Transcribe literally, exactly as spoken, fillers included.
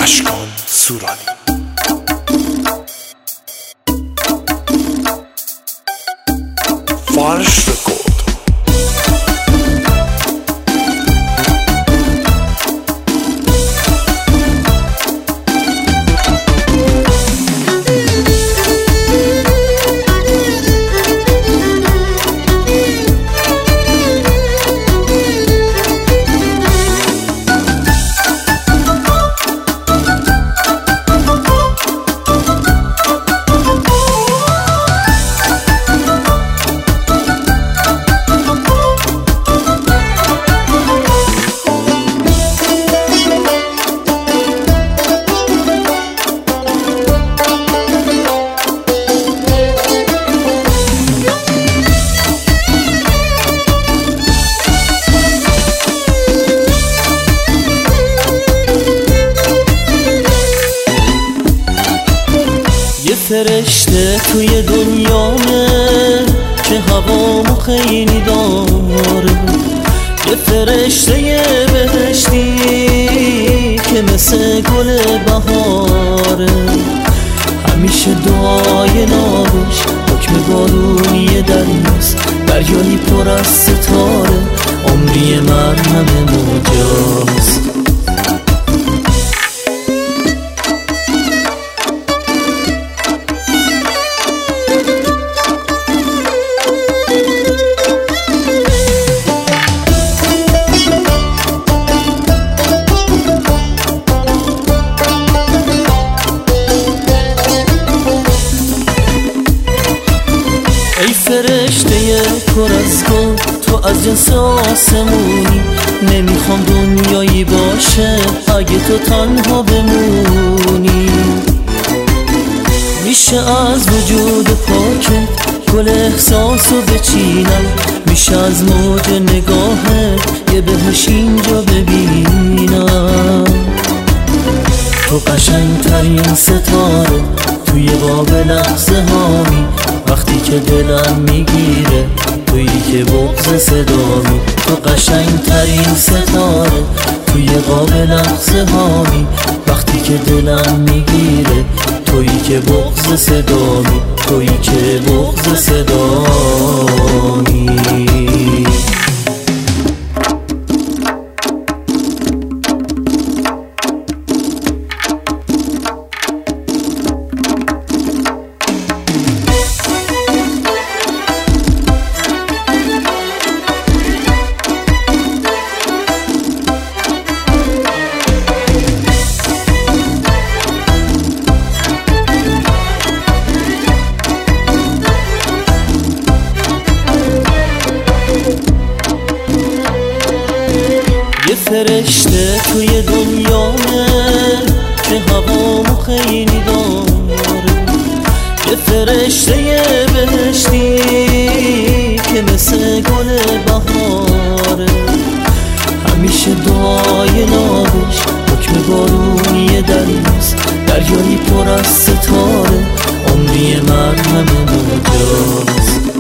اشکان سورانی. فرش رکورد. فرشته توی دنیامه که هوامو خیلی داره، یه فرشته بهشتی که مثل گل بهاره، همیشه دعای نابش حکم بارونی دریاست، دریایی پر از ستاره، عمری من همه موجاست. فرشته پر از گل تو از جنس آسمونی، نمیخوام دنیایی باشه اگه تو تنها بمونی. میشه از وجود پاکت گل احساسو بچینم، میشه از موج نگاهت یه بهش اینجا ببینم. تو قشنگترین ستاره توی باب لحظه هامی، وقتی که دلم میگیره تویی که بغض صدامی. تو قشنگترین ستاره توی قاب لحظه هامی، وقتی که دلم میگیره تویی که بغض صدامی، تویی که بغض صدامی. یه فرشته توی دنیامه که هوامو خیلی داره، یه فرشته بهشتی که مثل گل بهاره، همیشه دعای نابش حکم بارونی دریاست، دریایی پر از ستاره، عمری من همه موجاست.